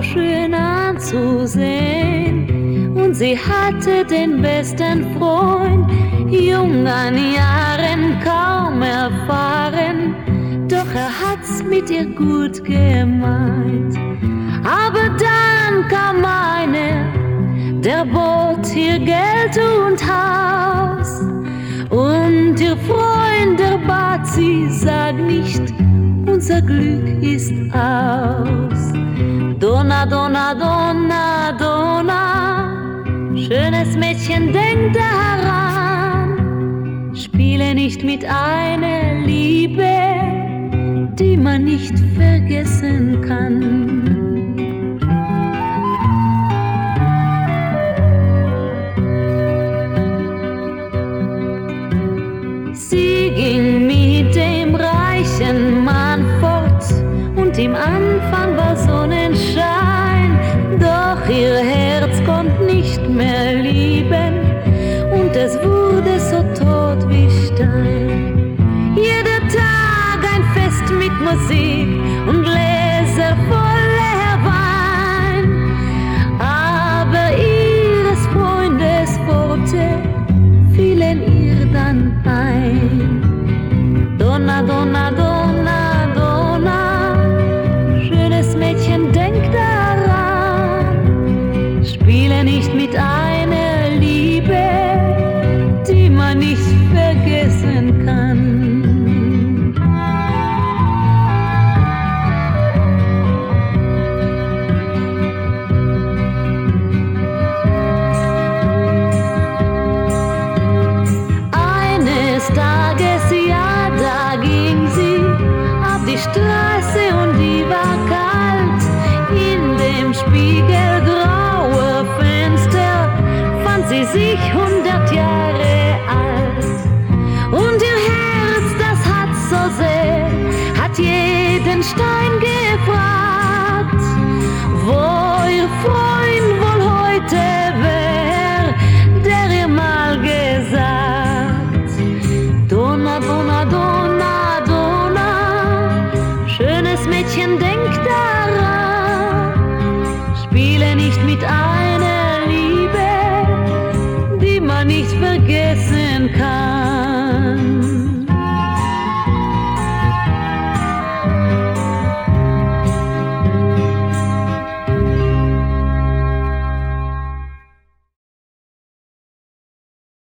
schön anzusehen. Und sie hatte den besten Freund, jung an Jahren, kaum erfahren, doch hat's mit ihr gut gemeint. Aber dann kam einer, der bot ihr Geld und Haus, und ihr Freund, der bat sie, sag nicht, unser Glück ist aus. Donna, Donna, Donna, Donna, schönes Mädchen, denk daran, spiele nicht mit einer Liebe, die man nicht vergessen kann. Sie ging mit dem reichen Mann fort, und im Anfang war Sonnenschein, doch ihr Herz konnte nicht mehr lieben, und es wurde so tot wie Stein. Jeder Tag ein Fest mit Musik und Gläser voller Wein, aber ihres Freundes Worte fielen ihr dann ein. Donna, Donna, Donna, Donna, schönes Mädchen, denk daran, spiele nicht mit einer Liebe, die man nicht vergessen kann. Tages, ja, da ging sie auf die Straße und die war kalt. In dem spiegelgrauen Fenster fand sie sich 100 Jahre alt. Und ihr Herz, das hat so sehr, hat jeden Stein gefragt, wo ihr Freund wohl heute wär, der ihr mal gesagt: Donna, Donna, Donna, Donna, schönes Mädchen, denk daran, spiele nicht mit einer Liebe, die man nicht vergessen kann.